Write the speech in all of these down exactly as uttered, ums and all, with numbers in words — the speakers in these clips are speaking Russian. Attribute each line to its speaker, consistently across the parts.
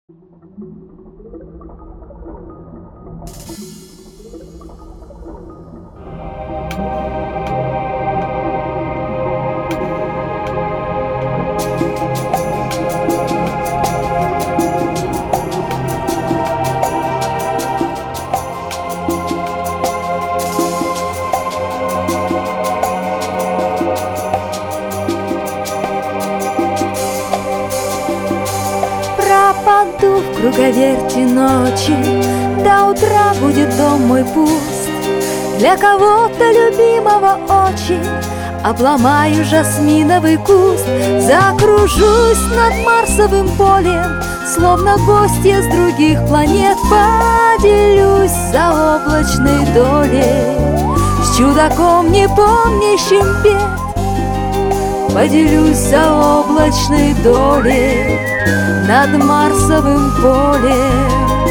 Speaker 1: Пропаду в круговерти ночи, до утра будет дом мой пуст. Для кого-то любимого очень обломаю жасминовый куст. Закружусь над Марсовым полем, словно гостья с других планет. Поделюсь заоблачной долей с чудаком, не помнящим бед. Поделюсь заоблачной долей над Марсовым полем,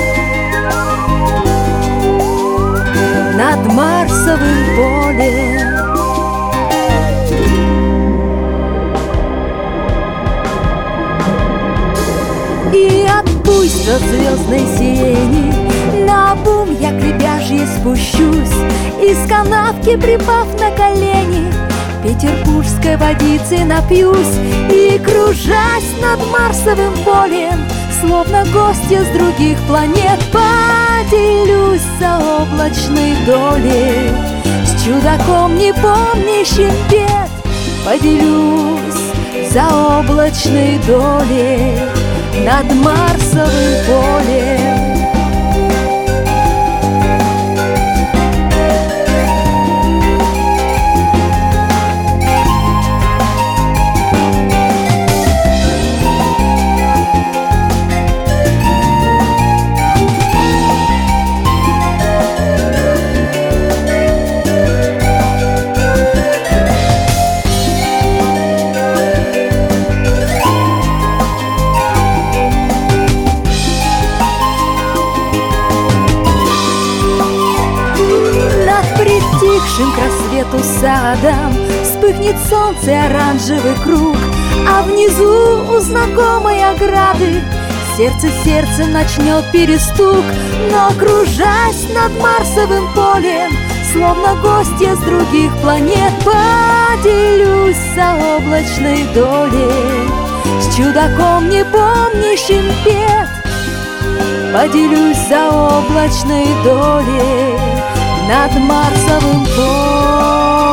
Speaker 1: над Марсовым полем. И от буйства звездной сирени наобум я к Лебяжьей спущусь, из канавки припав на колени петербургской водицы напьюсь. И, кружась над Марсовым полем, словно гостья с других планет, поделюсь заоблачной долей с чудаком, не помнящим бед. Поделюсь заоблачной долей над Марсовым полем. Притихшим к рассвету садом вспыхнет солнце и оранжевый круг, а внизу у знакомой ограды сердце сердцем начнет перестук. Но, кружась над Марсовым полем, словно гостья с других планет, поделюсь заоблачной долей с чудаком, не помнящим бед. Поделюсь заоблачной долей над Марсовым полем.